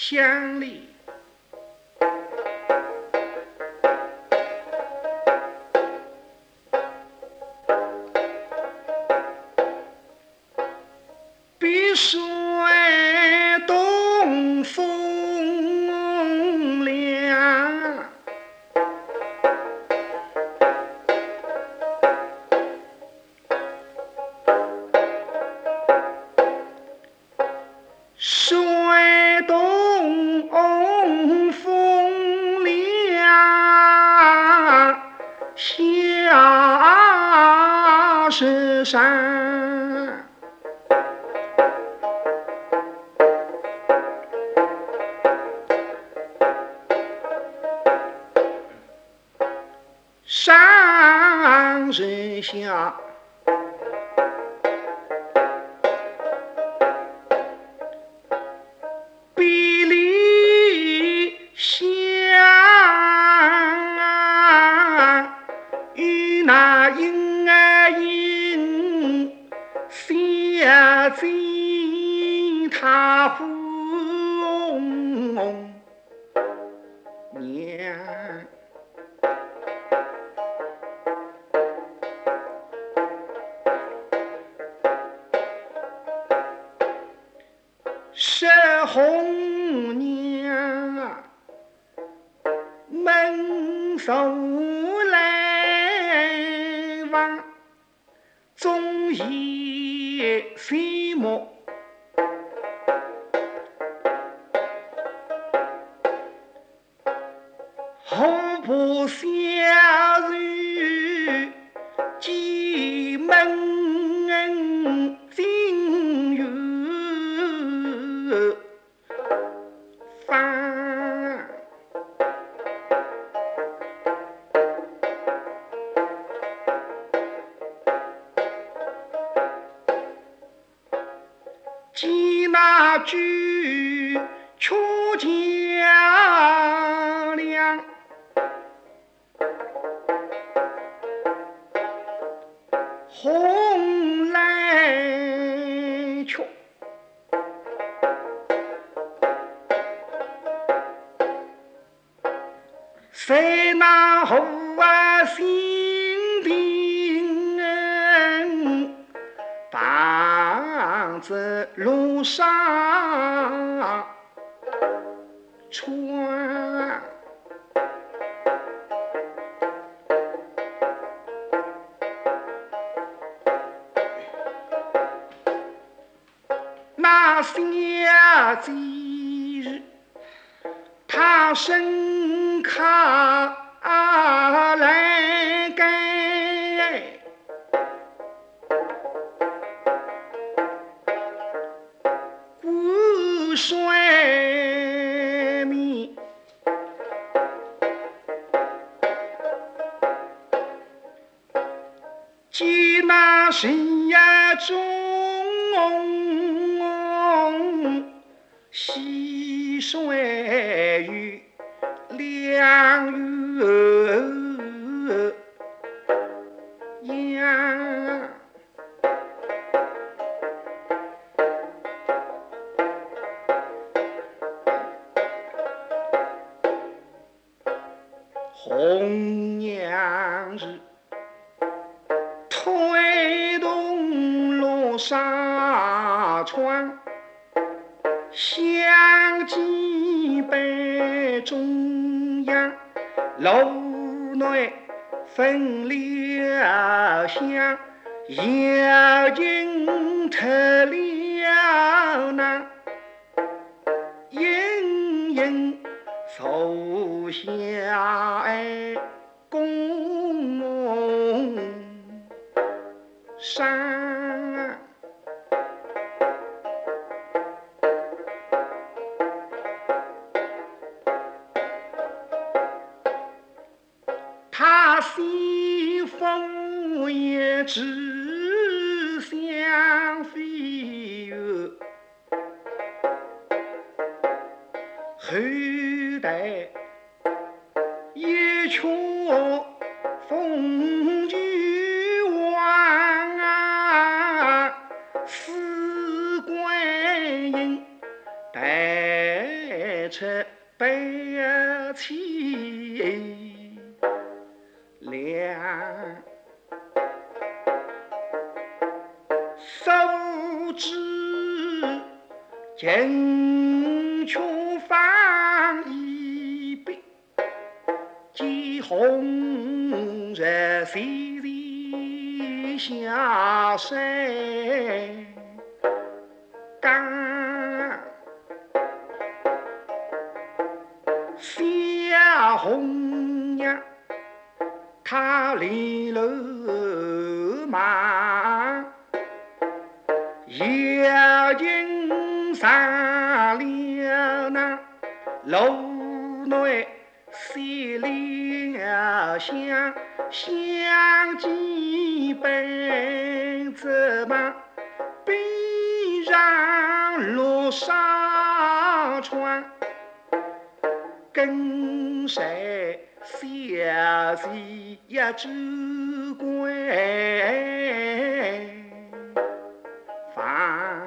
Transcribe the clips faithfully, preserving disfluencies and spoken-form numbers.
乡里。碧水东风凉，水东风凉，下石山。山人下，比例相，与那婴儿婴相见，他红娘。石红娘啊，门首来往，终夜岁暮。何不相遇几门金玉芳？记那句出江凉，红来雀。谁那后啊心定棒子路上穿，那下几日他身卡来该，孤帅面见那深夜中溪水与两月阳，红娘日推动路上穿，相见北中央，楼内分了香，要紧出了那隐隐手下哎公山。他西风也只想飞越，后代一曲风雨王啊，四观音带出悲凄凉。手指金钧放一笔，几红日细细下山岗，小红娘她连楼忙，摇琴上了那楼内写了香，香几杯子嘛，边上落纱窗，跟谁小戏呀酒归房，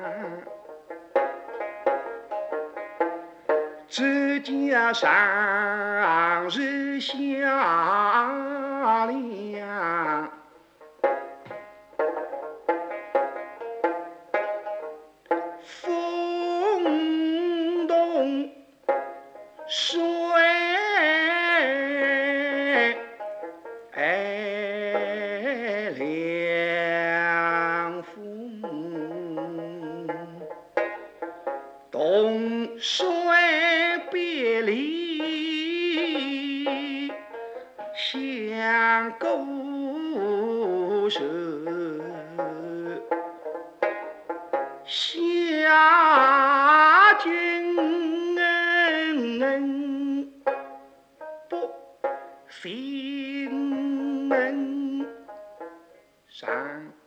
只见上日下凉，风动水凉风，东水别离相勾手，下金不行上。